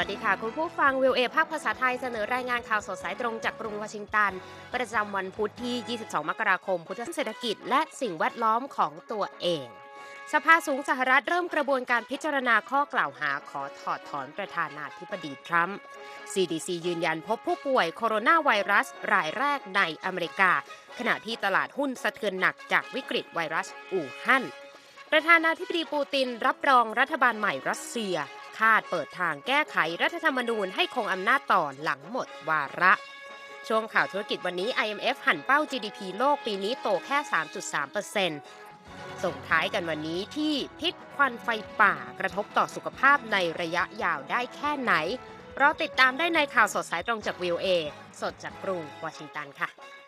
วัสดีค่ะคุณผู้ฟังวิวเอภาคภาษาไทยเสนอรายงานข่าวสดสายตรงจากกรุงวอชิงตันประจำวันพุธที่ 22 มกราคมพุทธศักราชเศรษฐกิจและสิ่งแวดล้อมของตัวเองสภาสูงสหรัฐเริ่มกระบวนการพิจารณาข้อกล่าวหาขอถอดถอนประธานาธิบดีทรัมป์ CDC ยืนยันพบผู้ป่วยโคโรนาไวรัสรายแรกในอเมริกาขณะที่ตลาดหุ้นสะเทือนหนักจากวิกฤตไวรัสอู่ฮั่นประธานาธิบดีปูตินรับรองรัฐบาลใหม่รัสเซียคาดเปิดทางแก้ไขรัฐธรรมนูญให้คงอำนาจต่อหลังหมดวาระช่วงข่าวธุรกิจวันนี้ IMF หั่นเป้า GDP โลกปีนี้โตแค่ 3.3%ส่งท้ายกันวันนี้ที่พิษควันไฟป่ากระทบต่อสุขภาพในระยะยาวได้แค่ไหนเราติดตามได้ในข่าวสดสายตรงจาก VOA สดจากกรุงวอชิงตันค่ะ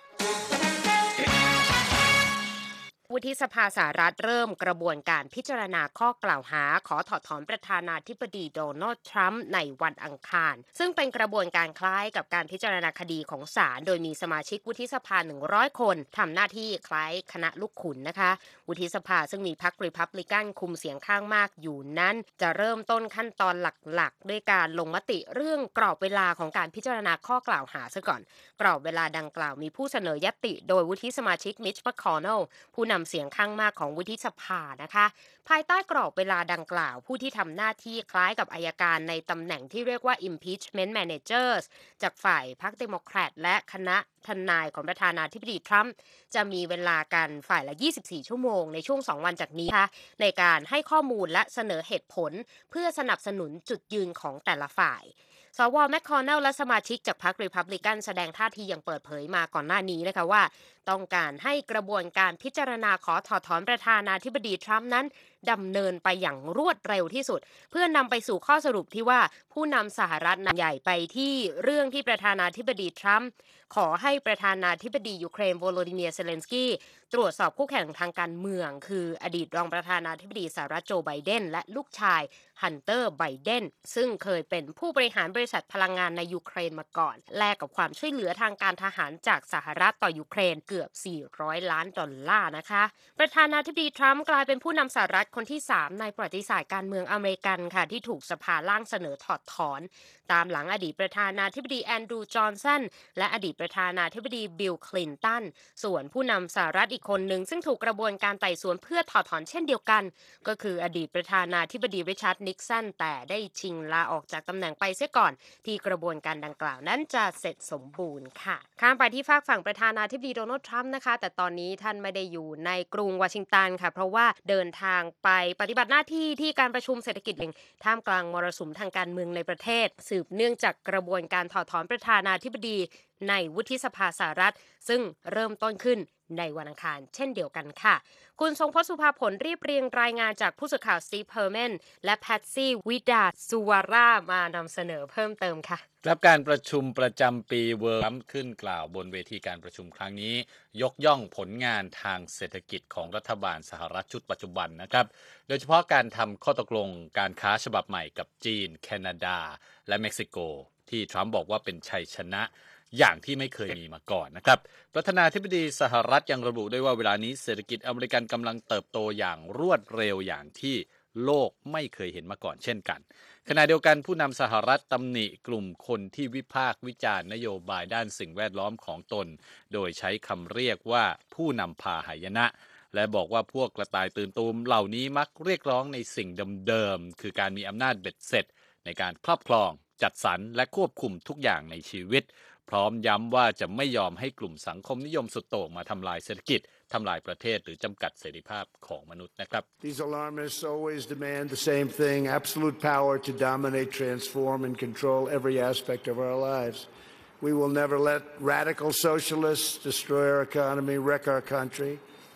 วุฒิสภาสหรัฐเริ่มกระบวนการพิจารณาข้อกล่าวหาขอถอดถอนประธานาธิบดีโดนัลด์ทรัมป์ในวันอังคารซึ่งเป็นกระบวนการคล้ายกับการพิจารณาคดีของศาลโดยมีสมาชิกวุฒิสภา100คนทำหน้าที่คล้ายคณะลูกขุนนะคะวุฒิสภาซึ่งมีพรรครีพับลิกันคุมเสียงข้างมากอยู่นั้นจะเริ่มต้นขั้นตอนหลักๆด้วยการลงมติเรื่องกรอบเวลาของการพิจารณาข้อกล่าวหาซะก่อนกรอบเวลาดังกล่าวมีผู้เสนอญัตติโดยวุฒิสมาชิกมิช แมคคอนเนลผู้นำเสียงข้างมากของวุฒิสภานะคะภายใต้กรอบเวลาดังกล่าวผู้ที่ทำหน้าที่คล้ายกับอัยการในตำแหน่งที่เรียกว่า impeachment managers จากฝ่ายพรรคเดโมแครตและคณะทนายของประธานาธิบดีทรัมป์จะมีเวลากันฝ่ายละ24ชั่วโมงในช่วง2วันจากนี้นะคะในการให้ข้อมูลและเสนอเหตุผลเพื่อสนับสนุนจุดยืนของแต่ละฝ่ายสว.แมคคอนเนลและสมาชิกจากพรรครีพับลิกันแสดงท่าทีอย่างเปิดเผยมาก่อนหน้านี้นะคะว่าต้องการให้กระบวนการพิจารณาขอถอดถอนประธานาธิบดีทรัมป์นั้นดำเนินไปอย่างรวดเร็วที่สุดเพื่อนำไปสู่ข้อสรุปที่ว่าผู้นำสหรัฐนำใหญ่ไปที่เรื่องที่ประธานาธิบดีทรัมป์ขอให้ประธานาธิบดียูเครนโวโลดิเมียร์เซเลนสกี้ตรวจสอบคู่แข่งทางการเมืองคืออดีตรองประธานาธิบดีสหรัฐโจไบเดนและลูกชายฮันเตอร์ไบเดนซึ่งเคยเป็นผู้บริหารบริษัทพลังงานในยูเครนมาก่อนแลกกับความช่วยเหลือทางการทหารจากสหรัฐต่อยูเครนเกือบ400ล้านดอลลาร์นะคะประธานาธิบดีทรัมป์กลายเป็นผู้นำสหรัฐคนที่3ในประวัติศาสตร์การเมืองอเมริกันค่ะที่ถูกสภาล่างเสนอถอดถอนตามหลังอดีตประธานาธิบดีแอนดรูว์จอห์นสันและอดีตประธานาธิบดีบิลคลินตันส่วนผู้นำสหรัฐอีกคนหนึ่งซึ่งถูกกระบวนการไต่สวนเพื่อถอดถอนเช่นเดียวกันก็คืออดีตประธานาธิบดีริชาร์ดนิกสันแต่ได้ชิงลาออกจากตำแหน่งไปเสียก่อนที่กระบวนการดังกล่าวนั้นจะเสร็จสมบูรณ์ค่ะข้ามไปที่ฝากฝั่งประธานาธิบดีโดนัลด์ทรัมป์นะคะแต่ตอนนี้ท่านไม่ได้อยู่ในกรุงวอชิงตันค่ะเพราะว่าเดินทางไปปฏิบัติหน้าที่ที่การประชุมเศรษฐกิจแห่งท่ามกลางมรสุมทางการเมืองในประเทศสืบเนื่องจากกระบวนการถอดถอนประธานาธิบดีในวุฒิสภาสหรัฐซึ่งเริ่มต้นขึ้นในวันอังคารเช่นเดียวกันค่ะคุณทรงพจน์สุภาผลเรียบเรียงรายงานจากผู้สื่อข่าวสตีฟเฮอร์แมนและแพทซี่วิดาสุวารามานำเสนอเพิ่มเติมค่ะรับการประชุมประจำปีเวิร์ลขึ้นกล่าวบนเวทีการประชุมครั้งนี้ยกย่องผลงานทางเศรษฐกิจของรัฐบาลสหรัฐชุดปัจจุบันนะครับโดยเฉพาะการทำข้อตกลงการค้าฉบับใหม่กับจีนแคนาดาและเม็กซิโกที่ทรัมป์บอกว่าเป็นชัยชนะอย่างที่ไม่เคยมีมาก่อนนะครับประธานาธิบดีสหรัฐยังระบุด้วยว่าเวลานี้เศรษฐกิจอเมริกันกำลังเติบโตอย่างรวดเร็วอย่างที่โลกไม่เคยเห็นมาก่อนเช่นกันขณะเดียวกันผู้นำสหรัฐตำหนิกลุ่มคนที่วิพากษ์วิจารณ์นโยบายด้านสิ่งแวดล้อมของตนโดยใช้คำเรียกว่าผู้นำพาหายนะและบอกว่าพวกกระต่ายตื่นตูมเหล่านี้มักเรียกร้องในสิ่งเดิมๆคือการมีอำนาจเบ็ดเสร็จในการครอบครองจัดสรรและควบคุมทุกอย่างในชีวิตพร้อมย้ำว่าจะไม่ยอมให้กลุ่มสังคมนิยมสุดโต่งมาทำลายเศรษฐกิจทำลายประเทศหรือจำกัดเสรีภาพของมนุษย์นะครับ These alarmists always demand the same thing, absolute power to dominate, transform, and control every aspect of our lives. We will never let radical socialists destroy our economy, wreck our country,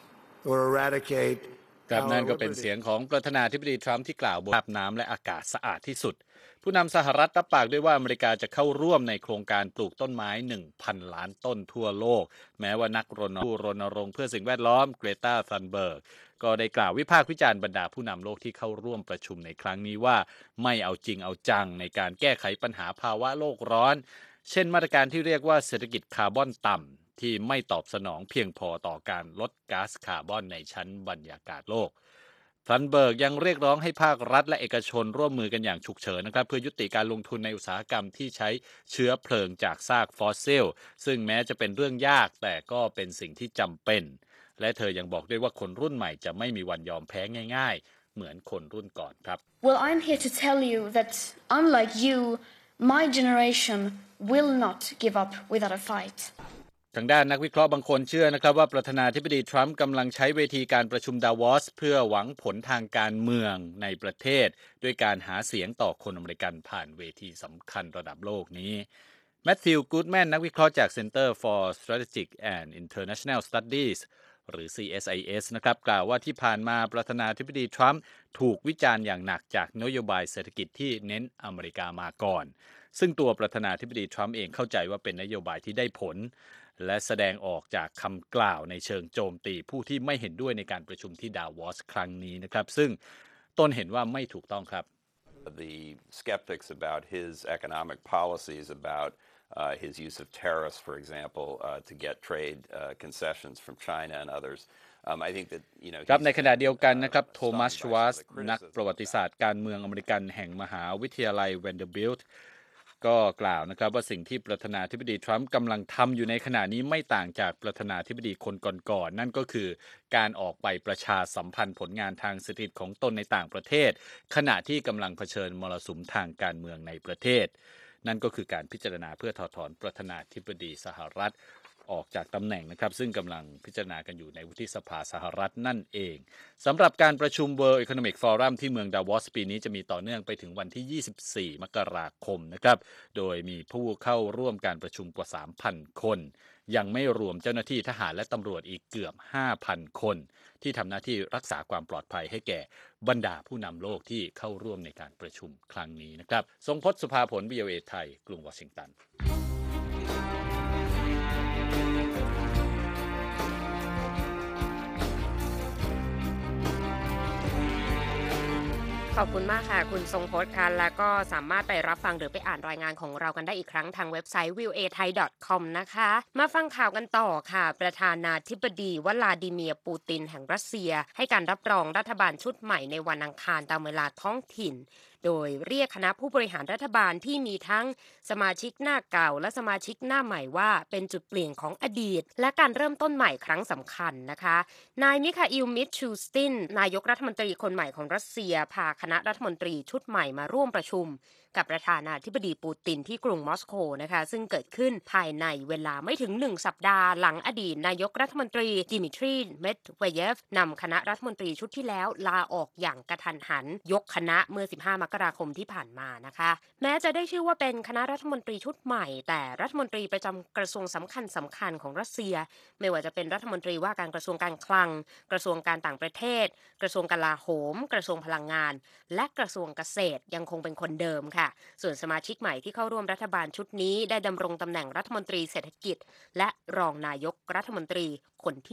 or eradicate ครับ our นั่นก็เป็นเสี liberty. ยงของประธานาธิบดีทรัมป์ที่กล่าวบนภาพน้ำและอากาศสะอาดที่สุดผู้นำสหรัฐรับปากด้วยว่าอเมริกาจะเข้าร่วมในโครงการปลูกต้นไม้ 1,000 ล้านต้นทั่วโลกแม้ว่านักรณรงค์เพื่อสิ่งแวดล้อมเกรตา ธันเบิร์กก็ได้กล่าววิพากษ์วิจารณ์บรรดาผู้นำโลกที่เข้าร่วมประชุมในครั้งนี้ว่าไม่เอาจริงเอาจังในการแก้ไขปัญหาภาวะโลกร้อนเช่นมาตรการที่เรียกว่าเศรษฐกิจคาร์บอนต่ำที่ไม่ตอบสนองเพียงพอต่อการลดก๊าซคาร์บอนในชั้นบรรยากาศโลกซันเบิร์กยังเรียกร้องให้ภาครัฐและเอกชนร่วมมือกันอย่างฉุกเฉินนะครับเพื่อยุติการลงทุนในอุตสาหกรรมที่ใช้เชื้อเพลิงจากซากฟอสซิลซึ่งแม้จะเป็นเรื่องยากแต่ก็เป็นสิ่งที่จำเป็นและเธอยังบอกด้วยว่าคนรุ่นใหม่จะไม่มีวันยอมแพ้ง่ายๆเหมือนคนรุ่นก่อนครับ Well, I'm here to tell you that unlike you, my generation will not give up without a fight. ทางด้านนักวิเคราะห์บางคนเชื่อนะครับว่าประธานาธิบดีทรัมป์กำลังใช้เวทีการประชุมดาวอสเพื่อหวังผลทางการเมืองในประเทศด้วยการหาเสียงต่อคนอเมริกันผ่านเวทีสำคัญระดับโลกนี้แมทธิว กูดแมนนักวิเคราะห์จาก Center for Strategic and International Studies หรือ CSIS นะครับกล่าวว่าที่ผ่านมาประธานาธิบดีทรัมป์ถูกวิจารณ์อย่างหนักจากนโยบายเศรษฐกิจที่เน้นอเมริกามาก่อนซึ่งตัวประธานาธิบดีทรัมป์เองเข้าใจว่าเป็นนโยบายที่ได้ผลและแสดงออกจากคำกล่าวในเชิงโจมตีผู้ที่ไม่เห็นด้วยในการประชุมที่ดาวอสครั้งนี้นะครับซึ่งตนเห็นว่าไม่ถูกต้องครับ The skeptics about his economic policies, about his use of tariffs, for example, to get trade concessions from China and others. I think that, you know, ครับในขณะเดียวกันนะครับโทมัส ชวาร์ซนักประวัติศาสตร์การเมืองอเมริกันแห่งมหาวิทยาลัยแวนเดอร์บิลต์ก็กล่าวนะครับว่าสิ่งที่ประธานาธิบดีทรัมป์กำลังทำอยู่ในขณะนี้ไม่ต่างจากประธานาธิบดีคนก่อนๆนั่นก็คือการออกไปประชาสัมพันธ์ผลงานทางเศรษฐกิจของตนในต่างประเทศขณะที่กำลังเผชิญมรสุมทางการเมืองในประเทศนั่นก็คือการพิจารณาเพื่อถอดถอนประธานาธิบดีสหรัฐออกจากตำแหน่งนะครับซึ่งกำลังพิจารณากันอยู่ในวุฒิสภาสหรัฐนั่นเองสำหรับการประชุม World Economic Forum ที่เมืองดาวอสปีนี้จะมีต่อเนื่องไปถึงวันที่ 24 มกราคมนะครับโดยมีผู้เข้าร่วมการประชุมกว่า 3,000 คนยังไม่รวมเจ้าหน้าที่ทหารและตำรวจอีกเกือบ 5,000 คนที่ทำหน้าที่รักษาความปลอดภัยให้แก่บรรดาผู้นำโลกที่เข้าร่วมในการประชุมครั้งนี้นะครับทรงพจน์สุภาผล VOA ไทยกรุงวอชิงตันขอบคุณมากค่ะคุณทรงพจน์ค่ะแล้วก็สามารถไปรับฟังหรือไปอ่านรายงานของเรากันได้อีกครั้งทางเว็บไซต์ voathai.com นะคะมาฟังข่าวกันต่อค่ะประธานาธิบดีวลาดิเมียร์ปูตินแห่งรัสเซียให้การรับรองรัฐบาลชุดใหม่ในวันอังคารตามเวลาท้องถิ่นโดยเรียกคณะผู้บริหารรัฐบาลที่มีทั้งสมาชิกหน้าเก่าและสมาชิกหน้าใหม่ว่าเป็นจุดเปลี่ยนของอดีตและการเริ่มต้นใหม่ครั้งสำคัญนะคะนายมิคาอิล มิชชูสตินนายกรัฐมนตรีคนใหม่ของรัสเซียพาคณะรัฐมนตรีชุดใหม่มาร่วมประชุมกับประธานาธิบดีปูตินที่กรุงมอสโกนะคะซึ่งเกิดขึ้นภายในเวลาไม่ถึง1สัปดาห์หลังอดีตนายกรัฐมนตรีดิมิทรีเมดเวเยฟนำคณะรัฐมนตรีชุดที่แล้วลาออกอย่างกระทันหันยกคณะเมื่อ15มกราคมที่ผ่านมานะคะแม้จะได้ชื่อว่าเป็นคณะรัฐมนตรีชุดใหม่แต่รัฐมนตรีประจำกระทรวงสำคัญของรัสเซียไม่ว่าจะเป็นรัฐมนตรีว่าการกระทรวงการคลังกระทรวงการต่างประเทศกระทรวงกลาโหมกระทรวงพลังงานและกระทรวงเกษตรยังคงเป็นคนเดิมค่ะส่วนสมาชิกใหม่ที่เข้าร่วมรัฐบาลชุดนี้ได้ดำรงตำแหน่งรัฐมนตรีเศรษฐกิจและรองนายกรัฐมนตรีคนที่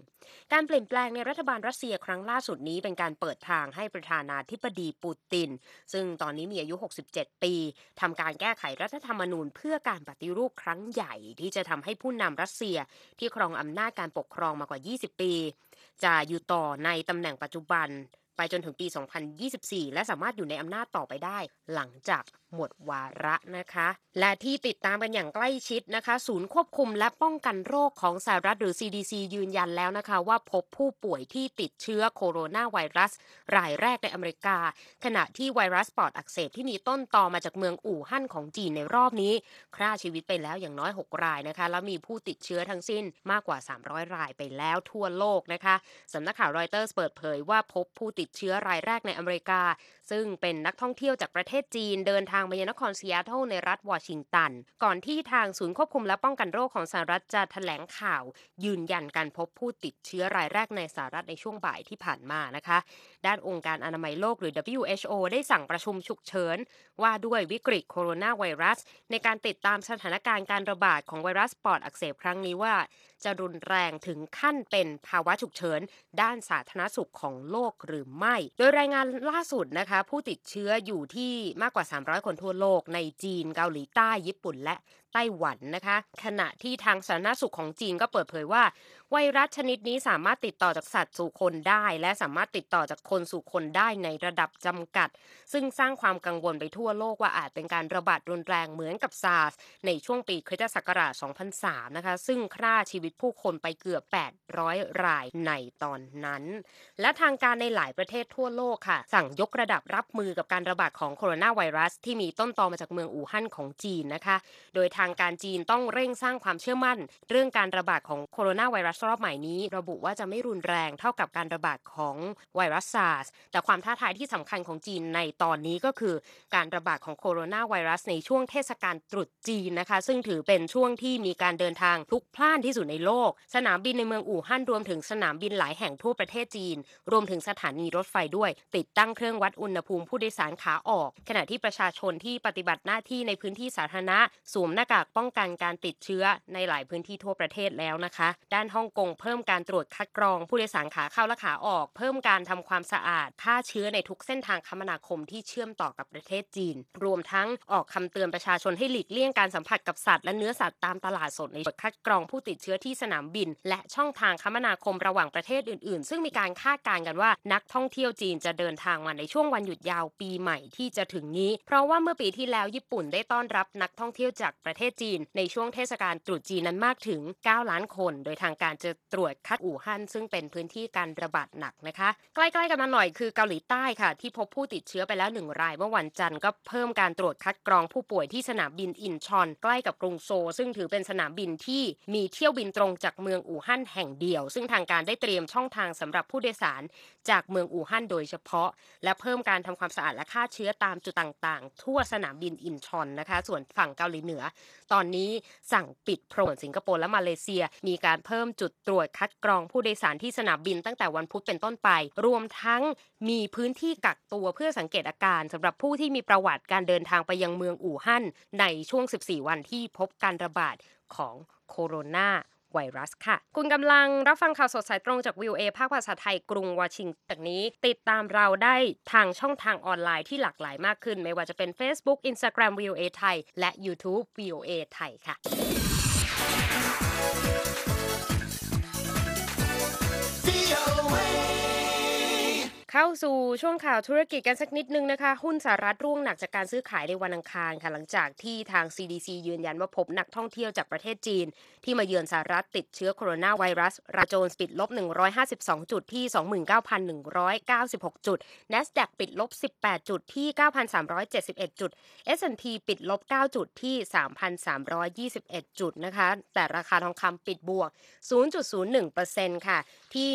1การเปลี่ยนแปลงในรัฐบาลรัสเซียครั้งล่าสุดนี้เป็นการเปิดทางให้ประธานาธิบดีปูตินซึ่งตอนนี้มีอายุ67ปีทำการแก้ไขรัฐธรรมนูญเพื่อการปฏิรูปครั้งใหญ่ที่จะทำให้ผู้นำรัสเซียที่ครองอำนาจการปกครองมากว่า20ปีจะอยู่ต่อในตำแหน่งปัจจุบันไปจนถึงปี 2024 และสามารถอยู่ในอำนาจต่อไปได้หลังจากหมดวาระนะคะและที่ติดตามกันอย่างใกล้ชิดนะคะศูนย์ควบคุมและป้องกันโรคของสหรัฐหรือ CDC ยืนยันแล้วนะคะว่าพบผู้ป่วยที่ติดเชื้อโคโรนาไวรัสรายแรกในอเมริกาขณะที่ไวรัสปอดอักเสบที่มีต้นตอมาจากเมืองอู่ฮั่นของจีนในรอบนี้ฆ่าชีวิตไปแล้วอย่างน้อย6รายนะคะแล้วมีผู้ติดเชื้อทั้งสิ้นมากกว่า300รายไปแล้วทั่วโลกนะคะสำนักข่าวรอยเตอร์สเปิดเผยว่าพบผู้ติดเชื้อรายแรกในอเมริกาซึ่งเป็นนักท่องเที่ยวจากประเทศจีนเดินทางมายังนครซีแอตเทิลในรัฐวอชิงตันก่อนที่ทางศูนย์ควบคุมและป้องกันโรคของสหรัฐจะแถลงข่าวยืนยันการพบผู้ติดเชื้อรายแรกในสหรัฐในช่วงบ่ายที่ผ่านมานะคะด้านองค์การอนามัยโลกหรือ WHO ได้สั่งประชุมฉุกเฉินว่าด้วยวิกฤตโคโรนาไวรัสในการติดตามสถานการณ์การระบาดของไวรัสปอดอักเสบครั้งนี้ว่าจะรุนแรงถึงขั้นเป็นภาวะฉุกเฉินด้านสาธารณสุขของโลกหรือไม่โดยรายงานล่าสุดนะคะผู้ติดเชื้ออยู่ที่มากกว่า300คนทั่วโลกในจีนเกาหลีใต้ญี่ปุ่นและไต้หวันนะคะขณะที่ทางสาธารณสุขของจีนก็เปิดเผยว่าไวรัสชนิดนี้สามารถติดต่อจากสัตว์สู่คนได้และสามารถติดต่อจากคนสู่คนได้ในระดับจำกัดซึ่งสร้างความกังวลไปทั่วโลกว่าอาจเป็นการระบาดรุนแรงเหมือนกับซาร์สในช่วงปีคริสตศักราช 2003 นะคะซึ่งฆ่าชีวิตผู้คนไปเกือบ 800 รายในตอนนั้นและทางการในหลายประเทศทั่วโลกค่ะสั่งยกระดับรับมือกับการระบาดของโคโรนาไวรัสที่มีต้นตอมาจากเมืองอู่ฮั่นของจีนนะคะโดยทางการจีนต้องเร่งสร้างความเชื่อมั่นเรื่องการระบาดของโคโรนาไวรัสรอบใหม่นี้ระบุว่าจะไม่รุนแรงเท่ากับการระบาดของไวรัสซาร์สแต่ความท้าทายที่สำคัญของจีนในตอนนี้ก็คือการระบาดของโคโรนาไวรัสในช่วงเทศกาลตรุษจีนนะคะซึ่งถือเป็นช่วงที่มีการเดินทางพลุกพล่านที่สุดในโลกสนามบินในเมืองอู่ฮั่นรวมถึงสนามบินหลายแห่งทั่วประเทศจีนรวมถึงสถานีรถไฟด้วยติดตั้งเครื่องวัดอุณหภูมิผู้โดยสารขาออกขณะที่ประชาชนที่ปฏิบัติหน้าที่ในพื้นที่สาธารณะสวมหน้ากากป้องกันการติดเชื้อในหลายพื้นที่ทั่วประเทศแล้วนะคะด้านฮ่องกงเพิ่มการตรวจคัดกรองผู้โดยสารขาเข้าและขาออกเพิ่มการทำความสะอาดฆ่าเชื้อในทุกเส้นทางคมนาคมที่เชื่อมต่อกับประเทศจีนรวมทั้งออกคำเตือนประชาชนให้หลีกเลี่ยงการสัมผัสกับสัตว์และเนื้อสัตว์ตามตลาดสดในคัดกรองผู้ติดเชื้อที่สนามบินและช่องทางคมนาคมระหว่างประเทศอื่นๆซึ่งมีการคาดการณ์กันว่านักท่องเที่ยวจีนจะเดินทางมาในช่วงวันหยุดยาวปีใหม่ที่จะถึงนี้เพราะว่าเมื่อปีที่แล้วญี่ปุ่นได้ต้อนรับนักท่องเที่ยวจากประเทศจีนในช่วงเทศกาลตรุษจีนนั้นมากถึง 9 ล้านคนโดยทางการจะตรวจคัดอู่ฮั่นซึ่งเป็นพื้นที่การระบาดหนักนะคะใกล้ๆกันมาหน่อยคือเกาหลีใต้ค่ะที่พบผู้ติดเชื้อไปแล้ว1 รายเมื่อวันจันทร์ก็เพิ่มการตรวจคัดกรองผู้ป่วยที่สนามบินอินชอนใกล้กับกรุงโซลซึ่งถือเป็นสนามบินที่มีเที่ยวบินตรงจากเมืองอู่ฮั่นแห่งเดียวซึ่งทางการได้เตรียมช่องทางสำหรับผู้โดยสารจากเมืองอู่ฮั่นโดยเฉพาะและเพิ่มการทำความสะอาดและฆ่าเชื้อตามจุดต่างๆทั่วสนามบินอินชอนนะคะส่วนฝั่งเกาหลีเหนือตอนนี้สั่งปิดพรมสิงคโปร์และมาเลเซียมีการเพิ่มจุดตรวจคัดกรองผู้โดยสารที่สนามบินตั้งแต่วันพุธเป็นต้นไปรวมทั้งมีพื้นที่กักตัวเพื่อสังเกตอาการสำหรับผู้ที่มีประวัติการเดินทางไปยังเมืองอู่ฮั่นในช่วง14 วันที่พบการระบาดของโคโรนาไวรัสค่ะคุณกำลังรับฟังข่าวสดสายตรงจาก VOA ภาคภาษาไทยกรุงวอชิงตันนี้ติดตามเราได้ทางช่องทางออนไลน์ที่หลากหลายมากขึ้นไม่ว่าจะเป็น Facebook Instagram VOA ไทยและ YouTube VOA ไทยค่ะเข้าสู่ช่วงข่าวธุรกิจกันสักนิดนึงนะคะหุ้นสหรัฐร่วงหนักจากการซื้อขายในวันอังคารค่ะหลังจากที่ทาง CDC ยืนยันว่าพบนักท่องเที่ยวจากประเทศจีนที่มาเยือนสหรัฐติดเชื้อโคโรนาไวรัสดาวโจนส์ปิดลบ152จุดที่ 29,196 จุด NASDAQ ปิดลบ18จุดที่ 9,371 จุด S&P ปิดลบ9จุดที่ 3,321 จุดนะคะแต่ราคาทองคำปิดบวก 0.01% ค่ะที่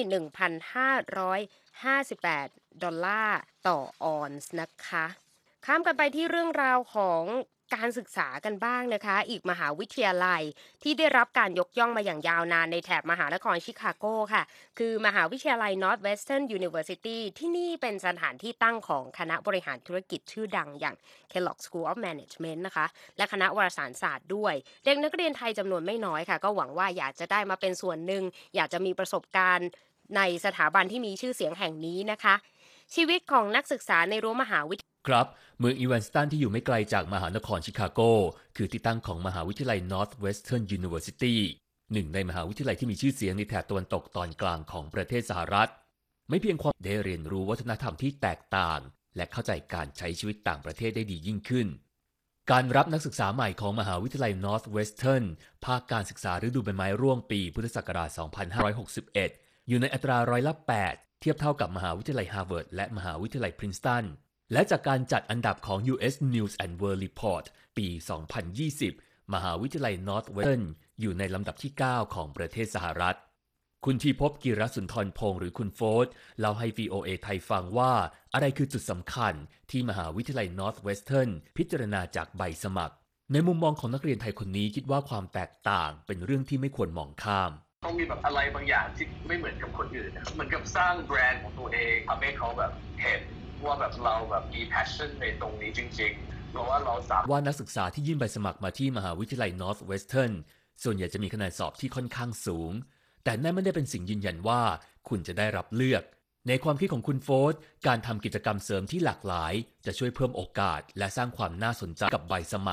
1,558 ดอลลาร์ต่อออนซ์นะคะข้ามกันไปที่เรื่องราวของการศึกษากันบ้างนะคะอีกมหาวิทยาลัยที่ได้รับการยกย่องมาอย่างยาวนานในแถบมหานครชิคาโกค่ะคือมหาวิทยาลัย Northwestern University ที่นี่เป็นสถานที่ตั้งของคณะบริหารธุรกิจชื่อดังอย่าง Kellogg School of Management นะคะและคณะวารสารศาสตร์ด้วยเด็กนักเรียนไทยจำนวนไม่น้อยค่ะก็หวังว่าอยากจะได้มาเป็นส่วนหนึ่งอยากจะมีประสบการณ์ในสถาบันที่มีชื่อเสียงแห่งนี้นะคะชีวิตของนักศึกษาในรั้วมหาวิทยาลัยครับเมืองอีแวนสตันที่อยู่ไม่ไกลจากมหานครชิคาโกคือที่ตั้งของมหาวิทยาลัย Northwestern University หนึ่งในมหาวิทยาลัยที่มีชื่อเสียงในแถบตะวันตกตอนกลางของประเทศสหรัฐไม่เพียงความได้เรียนรู้วัฒนธรรมที่แตกต่างและเข้าใจการใช้ชีวิตต่างประเทศได้ดียิ่งขึ้นการรับนักศึกษาใหม่ของมหาวิทยาลัย Northwestern ภาคการศึกษาฤดูใบไม้ร่วงปีพุทธศักราช 2561 อยู่ในอัตรา8%เทียบเท่ากับมหาวิทยาลัยฮาร์วาร์ดและมหาวิทยาลัยพรินสตันและจากการจัดอันดับของ US News and World Report ปี 2020 มหาวิทยาลัย Northwestern อยู่ในลำดับที่ 9 ของประเทศสหรัฐคุณทีพบกิรสุนทรพงษ์หรือคุณโฟร์ธเล่าให้ VOA ไทยฟังว่าอะไรคือจุดสำคัญที่มหาวิทยาลัย Northwestern พิจารณาจากใบสมัครในมุมมองของนักเรียนไทยคนนี้คิดว่าความแตกต่างเป็นเรื่องที่ไม่ควรมองข้ามต้องมีแบบอะไรบางอย่างที่ไม่เหมือนกับคนอื่นนะครับเหมือนกับสร้างแบรนด์ของตัวเองทำให้เขาแบบเห็นว่าแบบเราแบบมี passion ในตรงนี้จริงๆเพราะว่าเราสามารถว่านักศึกษาที่ยื่นใบสมัครมาที่มหาวิทยาลัย Northwestern ส่วนใหญ่จะมีคะแนนสอบที่ค่อนข้างสูงแต่นั่นไม่ได้เป็นสิ่งยืนยันว่าคุณจะได้รับเลือกในความคิดของคุณโฟร์ธการทำกิจกรรมเสริมที่หลากหลายจะช่วยเพิ่มโอกาสและสร้างความน่าสนใจกับใบสมัคร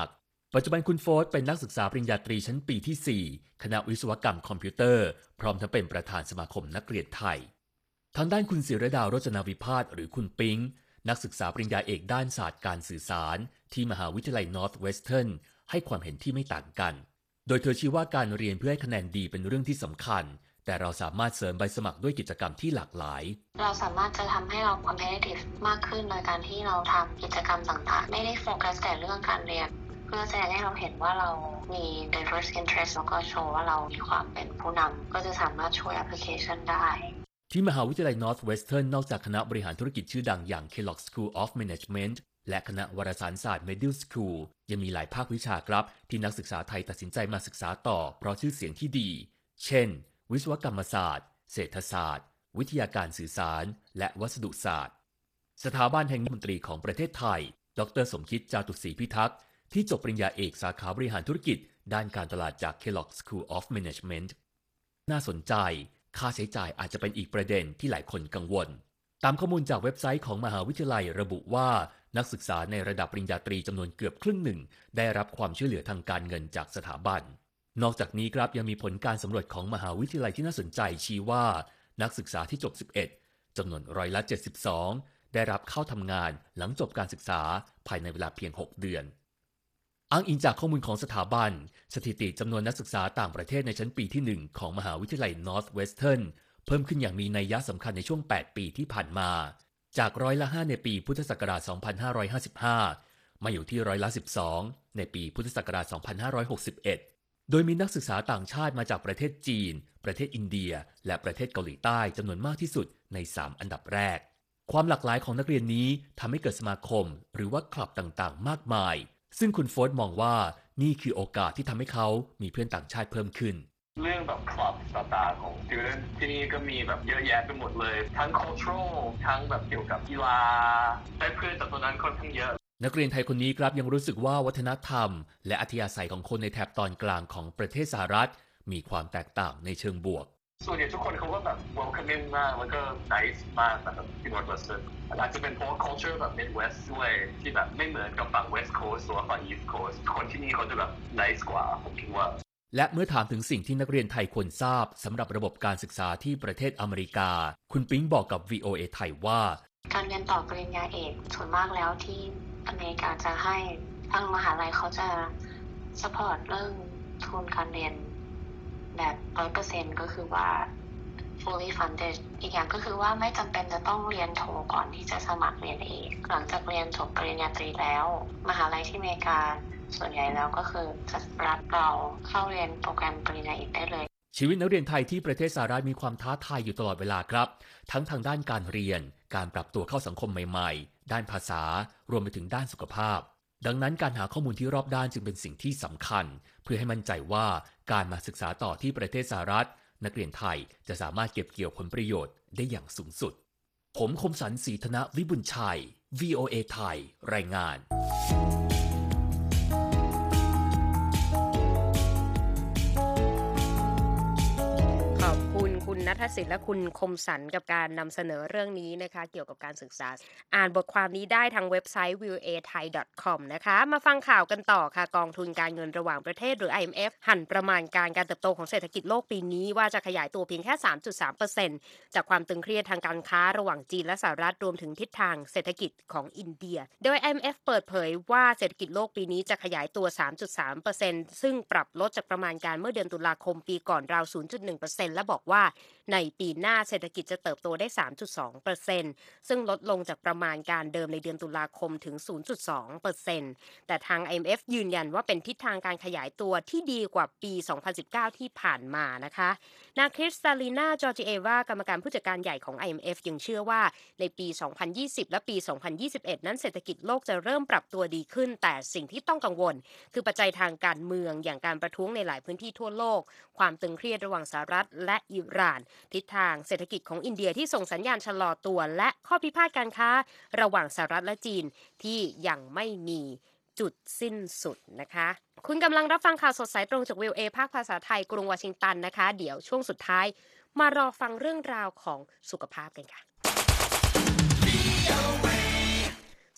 ปัจจุบันคุณโฟร์ธเป็นนักศึกษาปริญญาตรีชั้นปีที่ 4 คณะวิศวกรรมคอมพิวเตอร์พร้อมทั้งเป็นประธานสมาคมนักเรียนไทยทางด้านคุณศิรดาโรจนาวิพาสหรือคุณปิ๊งนักศึกษาปริญญาเอกด้านศาสตร์การสื่อสารที่มหาวิทยาลัย Northwestern ให้ความเห็นที่ไม่ต่างกันโดยเธอชี้ว่าการเรียนเพื่อให้คะแนนดีเป็นเรื่องที่สำคัญแต่เราสามารถเสริมใบสมัครด้วยกิจกรรมที่หลากหลายเราสามารถจะทำให้เรา competitive มากขึ้นโดยการที่เราทำกิจกรรมต่างๆไม่ได้โฟกัสแต่เรื่องการเรียนเพื่อแสดงให้เราเห็นว่าเรามี diverse interest แล้วก็โชว์ว่าเรามีความเป็นผู้นำก็จะสามารถช่วย application ได้ที่มหาวิทยาลัย Northwestern นอกจากคณะบริหารธุรกิจชื่อดังอย่าง Kellogg School of Management และคณะวารสารศาสตร์ Medill School ยังมีหลายภาควิชาครับที่นักศึกษาไทยตัดสินใจมาศึกษาต่อเพราะชื่อเสียงที่ดีเช่นวิศวกรรมศาสตร์เศรษฐศาสตร์วิทยาการสื่อสารและวัสดุศาสตร์สถาบันแห่งมนตรีของประเทศไทยดร.สมคิดจาตุศรีพิทักษ์ที่จบปริญญาเอกสาขาบริหารธุรกิจด้านการตลาดจาก Kellogg School of Management น่าสนใจค่าใช้จ่ายอาจจะเป็นอีกประเด็นที่หลายคนกังวลตามข้อมูลจากเว็บไซต์ของมหาวิทยาลัยระบุว่านักศึกษาในระดับปริญญาตรีจำนวนเกือบครึ่งหนึ่งได้รับความช่วยเหลือทางการเงินจากสถาบันนอกจากนี้ครับยังมีผลการสำรวจของมหาวิทยาลัยที่น่าสนใจชี้ว่านักศึกษาที่จบ 11 จำนวน72%ได้รับเข้าทำงานหลังจบการศึกษาภายในเวลาเพียง 6 เดือนอ้างอิงจากข้อมูลของสถาบันสถิติจำนวนนักศึกษาต่างประเทศในชั้นปีที่ 1 ของมหาวิทยาลัย Northwestern เพิ่มขึ้นอย่างมีนัยสำคัญในช่วง 8 ปีที่ผ่านมาจาก5%ในปีพุทธศักราช 2555 มาอยู่ที่12%ในปีพุทธศักราช 2561 โดยมีนักศึกษาต่างชาติมาจากประเทศจีนประเทศอินเดียและประเทศเกาหลีใต้จำนวนมากที่สุดใน 3 อันดับแรกความหลากหลายของนักเรียนนี้ทำให้เกิดสมาคมหรือว่าคลับต่างๆมากมายซึ่งคุณโฟร์ธมองว่านี่คือโอกาสที่ทำให้เขามีเพื่อนต่างชาติเพิ่มขึ้นเรื่องแบบคลับต่างๆของ student ที่นี่ก็มีแบบเยอะแยะไปหมดเลยทั้ง cultural ทั้งแบบเกี่ยวกับกีฬาได้เพื่อนจากตรงนั้นค่อนข้างเยอะนักเรียนไทยคนนี้ครับยังรู้สึกว่าวัฒนธรรมและอัธยาศัยของคนในแถบตอนกลางของประเทศสหรัฐมีความแตกต่างในเชิงบวกส่วนใหญ่ทุกคนเขาก็แบบ welcoming มากแล้วก็ nice มากนะครับที่ Northwestern อาจจะเป็นเพราะ culture แบบ Midwest ด้วยที่แบบไม่เหมือนกับฝั่ง West Coast หรือว่าฝั่ง East Coast คนที่นี่เขาจะแบบ nice กว่าผมคิดว่าและเมื่อถามถึงสิ่งที่นักเรียนไทยควรทราบสำหรับระบบการศึกษาที่ประเทศอเมริกาคุณปิ๊งบอกกับ VOA ไทยว่าการเรียนต่อปริญญาเอกส่วนมากแล้วที่อเมริกาจะให้ทางมหาลัยเขาจะ support เรื่องทุนการเรียนแบบ 100% ก็คือว่า fully funded อีกอย่างก็คือว่าไม่จำเป็นจะต้องเรียนโทก่อนที่จะสมัครเรียนเอกหลังจากเรียนจบปริญญาตรีแล้วมหาลัยที่อเมริกาส่วนใหญ่แล้วก็คือจะรับเราเข้าเรียนโปรแกรมปริญญาเอกได้เลยชีวิตนักเรียนไทยที่ประเทศสหรัฐมีความท้าทายอยู่ตลอดเวลาครับทั้งทางด้านการเรียนการปรับตัวเข้าสังคมใหม่ๆด้านภาษารวมไปถึงด้านสุขภาพดังนั้นการหาข้อมูลที่รอบด้านจึงเป็นสิ่งที่สำคัญเพื่อให้มั่นใจว่าการมาศึกษาต่อที่ประเทศสหรัฐนักเรียนไทยจะสามารถเก็บเกี่ยวผลประโยชน์ได้อย่างสูงสุดผมคมสันต์ศรีธนวิบุญชัย VOA ไทยรายงานคุณณัฐศิษย์และคุณคมสันต์กับการนำเสนอเรื่องนี้นะคะเกี่ยวกับการศึกษาอ่านบทความนี้ได้ทางเว็บไซต์ voathai.com นะคะมาฟังข่าวกันต่อค่ะกองทุนการเงินระหว่างประเทศหรือ IMF หั่นประมาณการเติบโตของเศรษฐกิจโลกปีนี้ว่าจะขยายตัวเพียงแค่ 3.3% จากความตึงเครียดทางการค้าระหว่างจีนและสหรัฐรวมถึงทิศทางเศรษฐกิจของอินเดียโดย IMF เปิดเผยว่าเศรษฐกิจโลกปีนี้จะขยายตัว 3.3% ซึ่งปรับลดจากประมาณการเมื่อเดือนตุลาคมปีก่อนราว 0.1% และบอกว่าในปีหน้าเศรษฐกิจจะเติบโตได้ 3.2% ซึ่งลดลงจากประมาณการเดิมในเดือนตุลาคมถึง 0.2% แต่ทาง IMF ยืนยันว่าเป็นทิศทางการขยายตัวที่ดีกว่าปี 2019 ที่ผ่านมานะคะนางคริสตาลีนา จอร์จิเอวากรรมการผู้จัดการใหญ่ของ IMF ยังเชื่อว่าในปี 2020 และปี 2021 นั้นเศรษฐกิจโลกจะเริ่มปรับตัวดีขึ้นแต่สิ่งที่ต้องกังวลคือปัจจัยทางการเมืองอย่างการประท้วงในหลายพื้นที่ทั่วโลกความตึงเครียดระหว่างสหรัฐและอิหร่านทิศทางเศรษฐกิจของอินเดียที่ส่งสัญญาณชะลอตัวและข้อพิพาทการค้าระหว่างสหรัฐและจีนที่ยังไม่มีจุดสิ้นสุดนะคะคุณกำลังรับฟังข่าวสดสายตรงจาก VOA ภาคภาษาไทยกรุงวอชิงตันนะคะเดี๋ยวช่วงสุดท้ายมารอฟังเรื่องราวของสุขภาพกันค่ะ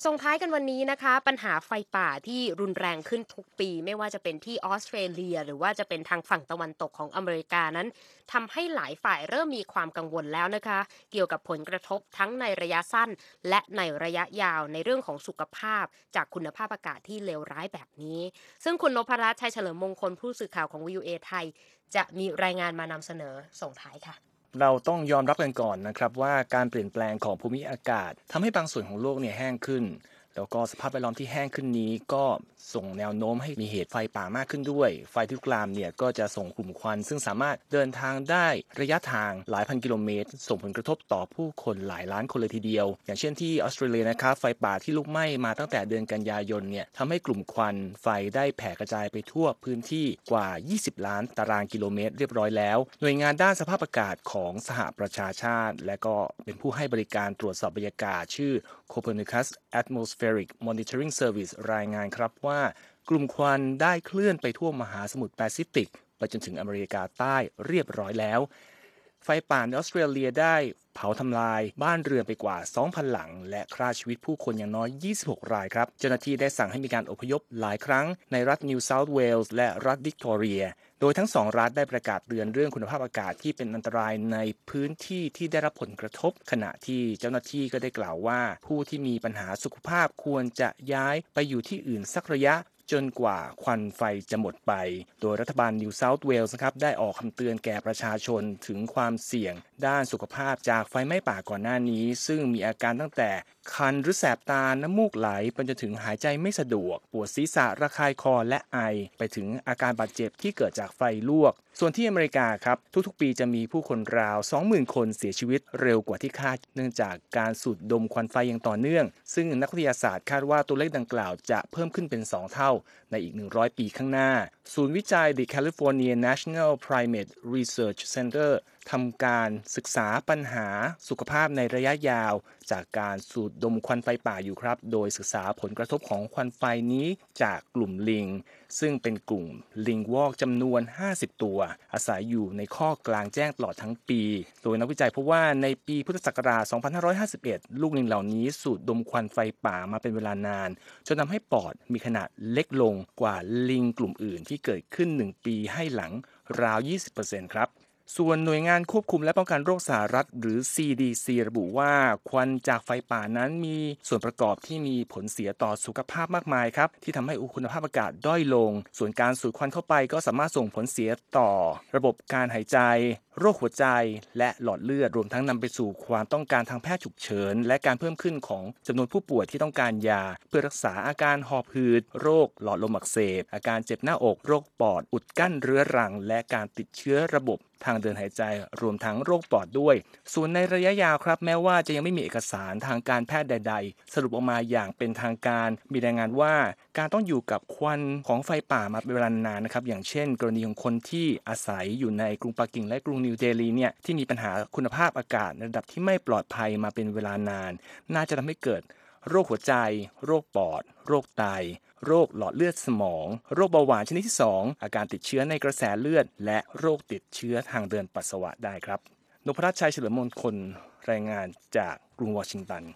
ส่งท้ายกันวันนี้นะคะปัญหาไฟป่าที่รุนแรงขึ้นทุกปีไม่ว่าจะเป็นที่ออสเตรเลียหรือว่าจะเป็นทางฝั่งตะวันตกของอเมริกานั้นทำให้หลายฝ่ายเริ่มมีความกังวลแล้วนะคะเกี่ยวกับผลกระทบทั้งในระยะสั้นและในระยะยาวในเรื่องของสุขภาพจากคุณภาพอากาศที่เลวร้ายแบบนี้ซึ่งคุณนพรัตน์ชัยเฉลิมมงคลผู้สื่อข่าวของ VOA ไทยจะมีรายงานมานำเสนอส่งท้ายค่ะเราต้องยอมรับกันก่อนนะครับว่าการเปลี่ยนแปลงของภูมิอากาศทำให้บางส่วนของโลกเนี่ยแห้งขึ้นแล้วก็สภาพแวดล้อมที่แห้งขึ้นนี้ก็ส่งแนวโน้มให้มีเหตุไฟป่ามากขึ้นด้วยไฟที่ลุกลามเนี่ยก็จะส่งกลุ่มควันซึ่งสามารถเดินทางได้ระยะทางหลายพันกิโลเมตรส่งผลกระทบต่อผู้คนหลายล้านคนเลยทีเดียวอย่างเช่นที่ออสเตรเลียนะครับไฟป่าที่ลุกไหม้มาตั้งแต่เดือนกันยายนเนี่ยทำให้กลุ่มควันไฟได้แผ่กระจายไปทั่วพื้นที่กว่า20ล้านตารางกิโลเมตรเรียบร้อยแล้วหน่วยงานด้านสภาพอากาศของสหประชาชาติและก็เป็นผู้ให้บริการตรวจสอบบรรยากาศชื่อ Copernicus Atmospheric Monitoring Service รายงานครับว่ากลุ่มควันได้เคลื่อนไปทั่วมหาสมุทรแปซิฟิกไปจนถึงอเมริกาใต้เรียบร้อยแล้วไฟป่าในออสเตรเลียได้เผาทำลายบ้านเรือนไปกว่า 2,000 หลังและฆ่าชีวิตผู้คนอย่างน้อย26รายครับเจ้าหน้าที่ได้สั่งให้มีการอพยพหลายครั้งในรัฐนิวเซาท์เวลส์และรัฐวิกตอเรียโดยทั้งสองรัฐได้ประกาศเตือนเรื่องคุณภาพอากาศที่เป็นอันตรายในพื้นที่ที่ได้รับผลกระทบขณะที่เจ้าหน้าที่ก็ได้กล่าวว่าผู้ที่มีปัญหาสุขภาพควรจะย้ายไปอยู่ที่อื่นสักระยะจนกว่าควันไฟจะหมดไปโดยรัฐบาลนิวเซาท์เวลส์นะครับได้ออกคำเตือนแก่ประชาชนถึงความเสี่ยงด้านสุขภาพจากไฟไหม้ป่าก่อนหน้านี้ซึ่งมีอาการตั้งแต่คันหรือแสบตาน้ำมูกไหลไปจนถึงหายใจไม่สะดวกปวดศีรษะระคายคอและไอไปถึงอาการบาดเจ็บที่เกิดจากไฟลวกส่วนที่อเมริกาครับทุกๆปีจะมีผู้คนราว 20,000 คนเสียชีวิตเร็วกว่าที่คาดเนื่องจากการสูดดมควันไฟอย่างต่อเนื่องซึ่งนักวิทยาศาสตร์คาดว่าตัวเลขดังกล่าวจะเพิ่มขึ้นเป็น2เท่าในอีก100ปีข้างหน้าศูนย์วิจัย The California National Climate Research Center ทำการศึกษาปัญหาสุขภาพในระยะยาวจากการสูดดมควันไฟป่าอยู่ครับโดยศึกษาผลกระทบของควันไฟนี้จากกลุ่มลิงซึ่งเป็นกลุ่มลิงวอกจำนวน50ตัวอาศัยอยู่ในข้อกลางแจ้งตลอดทั้งปีโดยนักวิจัยพบว่าในปีพุทธศักราช 2551 ลูกลิงเหล่านี้สูดดมควันไฟป่ามาเป็นเวลานานจนทำให้ปอดมีขนาดเล็กลงกว่าลิงกลุ่มอื่นที่เกิดขึ้น1ปีให้หลังราว 20% ครับส่วนหน่วยงานควบคุมและป้องกันโรคสหรัฐหรือ CDC ระบุว่าควันจากไฟป่านั้นมีส่วนประกอบที่มีผลเสียต่อสุขภาพมากมายครับที่ทำให้คุณภาพอากาศด้อยลงส่วนการสูดควันเข้าไปก็สามารถส่งผลเสียต่อระบบการหายใจโรคหัวใจและหลอดเลือดรวมทั้งนำไปสู่ความต้องการทางแพทย์ฉุกเฉินและการเพิ่มขึ้นของจำนวนผู้ป่วยที่ต้องการยาเพื่อรักษาอาการหอบหืดโรคหลอดลมอักเสบอาการเจ็บหน้าอกโรคปอดอุดกั้นเรื้อรังและการติดเชื้อระบบทางเดินหายใจรวมทั้งโรคปอดด้วยส่วนในระยะยาวครับแม้ว่าจะยังไม่มีเอกสารทางการแพทย์ใดๆสรุปออกมาอย่างเป็นทางการมีรายงานว่าการต้องอยู่กับควันของไฟป่ามาเป็นเวลานานนะครับอย่างเช่นกรณีของคนที่อาศัยอยู่ในกรุงปักกิ่งและกรุงนิวเดลีเนี่ยที่มีปัญหาคุณภาพอากาศในระดับที่ไม่ปลอดภัยมาเป็นเวลานานน่าจะทำให้เกิดโรคหัวใจโรคปอดโรคไตโรคหลอดเลือดสมองโรคเบาหวานชนิดที่2อาการติดเชื้อในกระแสเลือดและโรคติดเชื้อทางเดินปัสสาวะได้ครับนพรัตน์ชัยเฉลิมมงคลรายงานจากกรุงวอชิงตัน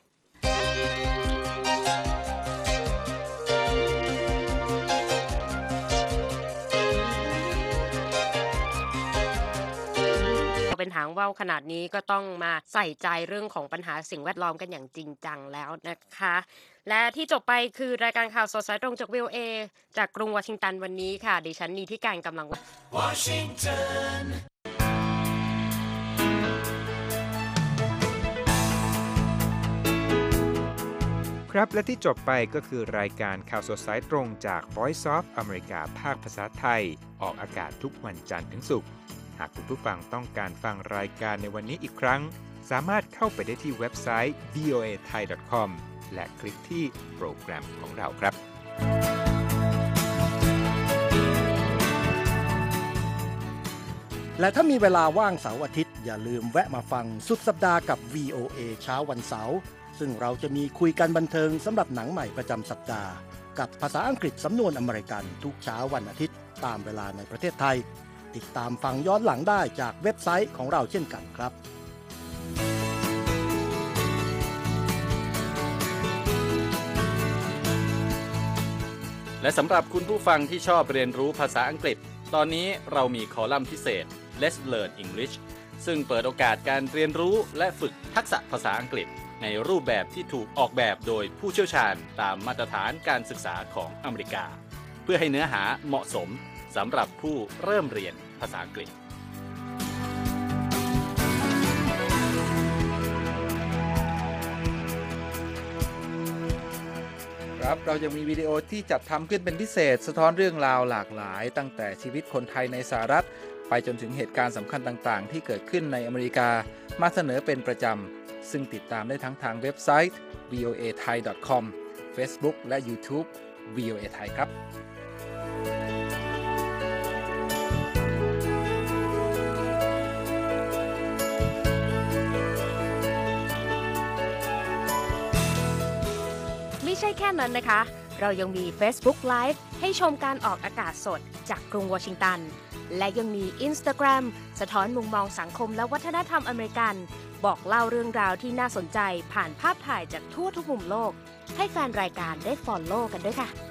เป็นหางว่าวขนาดนี้ก็ต้องมาใส่ใจเรื่องของปัญหาสิ่งแวดล้อมกันอย่างจริงจังแล้วนะคะและที่จบไปคือรายการข่าวสดสายตรงจาก VOA จากกรุงวอชิงตันวันนี้ค่ะดิฉันนีที่การกำลังวอชิงตันครับและที่จบไปก็คือรายการข่าวสดสายตรงจาก Voice of America ภาคภาษาไทยออกอากาศทุกวันจันทร์ถึงศุกร์หากคุณผู้ฟังต้องการฟังรายการในวันนี้อีกครั้งสามารถเข้าไปได้ที่เว็บไซต์ voathai.com และคลิกที่โปรแกรมของเราครับและถ้ามีเวลาว่างเสาร์อาทิตย์อย่าลืมแวะมาฟังสุดสัปดาห์กับ VOA เช้าวันเสาร์ซึ่งเราจะมีคุยกันบันเทิงสำหรับหนังใหม่ประจำสัปดาห์กับภาษาอังกฤษสำนวนอเมริกันทุกเช้าวันอาทิตย์ตามเวลาในประเทศไทยติดตามฟังย้อนหลังได้จากเว็บไซต์ของเราเช่นกันครับและสำหรับคุณผู้ฟังที่ชอบเรียนรู้ภาษาอังกฤษตอนนี้เรามีคอลัมน์พิเศษ Let's Learn English ซึ่งเปิดโอกาสการเรียนรู้และฝึกทักษะภาษาอังกฤษในรูปแบบที่ถูกออกแบบโดยผู้เชี่ยวชาญตามมาตรฐานการศึกษาของอเมริกาเพื่อให้เนื้อหาเหมาะสมสำหรับผู้เริ่มเรียนภาษาอังกฤษครับเรายังมีวิดีโอที่จัดทำขึ้นเป็นพิเศษสะท้อนเรื่องราวหลากหลายตั้งแต่ชีวิตคนไทยในสหรัฐไปจนถึงเหตุการณ์สำคัญต่างๆที่เกิดขึ้นในอเมริกามาเสนอเป็นประจำซึ่งติดตามได้ทั้งทางเว็บไซต์ voathai.com Facebook และ YouTube VOA Thai ครับไม่ใช่แค่นั้นนะคะเรายังมี Facebook Live ให้ชมการออกอากาศสดจากกรุงวอชิงตันและยังมี Instagram สะท้อนมุมมองสังคมและวัฒนธรรมอเมริกันบอกเล่าเรื่องราวที่น่าสนใจผ่านภาพถ่ายจากทั่วทุกมุมโลกให้แฟนรายการได้ follow กันด้วยค่ะ